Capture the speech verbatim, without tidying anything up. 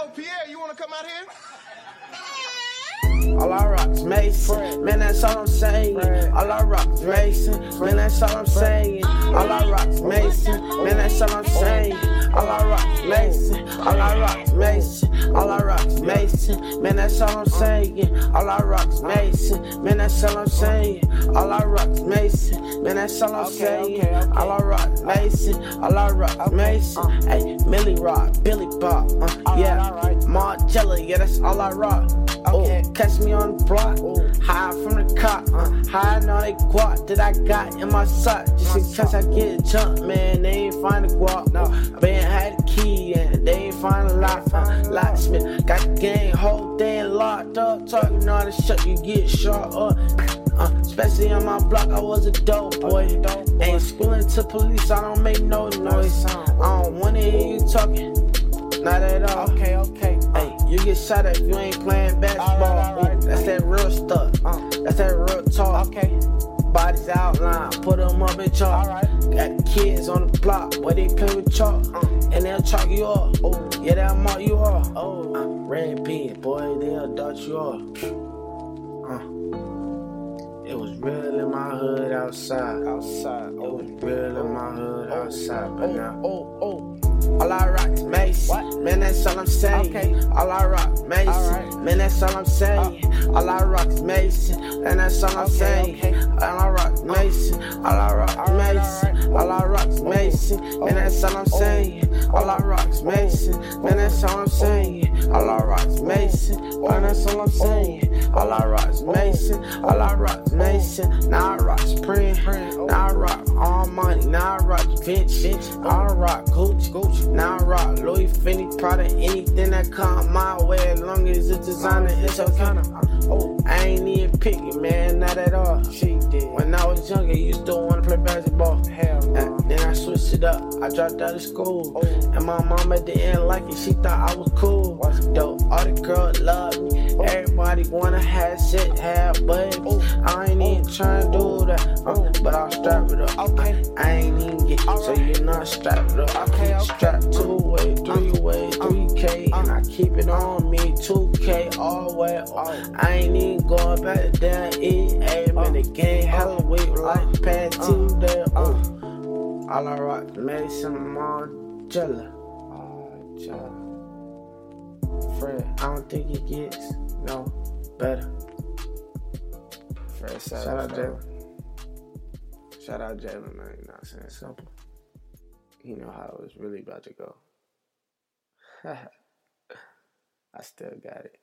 Yo, Pierre, you wanna come out here? All I rock's Mason, man, that's all I'm saying. All I rock's Mason, man, that's all I'm saying. All I rock's Mason, man, that's all I'm saying. All I rock's Mason, all I rock's Mason, all I rock's Mason, man, that's all I'm saying. All I rock's Mason, man, that's all I'm saying. All I rock's Mason, man, that's all I'm saying. All I rock's Mason, all I rock's Mason. Hey, Millie Rock, Billy Bob, uh, yeah, Margella, yeah, that's all I rock. Okay. Oh, catch me on the block, oh. High from the cop, uh, hiding all that guap that I got in my sock. Just in case I get jumped, man, they ain't find the guap. No, been had the key and they ain't find a lock. Uh, locksmith got the game, whole thing locked up. Talking all the shit, you get shot up. Uh, especially on my block, I was a dope boy. Ain't schooling to police, I don't make no noise. I don't wanna hear you talking. Not at all. Okay, okay. Hey, you get shot at if you ain't playing basketball. All right, all right. That's that real stuff. Uh, that's that real talk. Okay. Bodies outline, put them up in chalk. All right. Got kids on the block where they play with chalk. Uh, and they'll chalk you off. Oh, yeah, they'll mark you off. Oh, uh, red bean, boy, they'll dot you off. Uh, it was real in my hood outside. Outside. It was real in my hood outside. But now, oh, oh. All I rock's Mason, what? Man, that's all I'm saying. Okay. All I rock Mason, right. Man, that's all I'm saying. Uh, all I rock's Mason, and that's all I'm okay, saying. Okay. All I rock's Mason, all I rock's all right, Mason, all, right. all I rock's Mason, oh. And that's all I'm saying. Oh. All I rock's Mason, man, that's all I'm saying. All I rock's Mason, and that's all I'm saying. All I rock's Mason, all I rock's Mason. Now I rock Supreme, now I rock All Money, now I rock Vinci, I rock Gucci, Gucci. Now I rock Louis, Fendi, Prada, anything that come my way, as long as it's designer, it's okay. Oh, I ain't even picky, man, not at all. She did. When I was younger, used to wanna play basketball. Hell no. Then I switched it up. I dropped out of school, oh. And my mama didn't like it. She thought I was cool. Though all the girls love me, oh. Everybody wanna have shit, have babies. Oh. I ain't even trying to do that, uh, but I'll strap it up. Okay. I ain't even get, all so right. You know I strap it up. Okay, okay. Strap two way, three way, three K, and I keep it on me, two K all the way. Oh. I ain't even going back down E A, man, the game hella weak like past two there. Oh. All I rock, Mason Margella. Margella. Fred, I don't think it gets no better. Fred, shout, shout out Jalen. Shout out Jalen, man. You know what I'm saying? Simple. You know how it was really about to go. I still got it.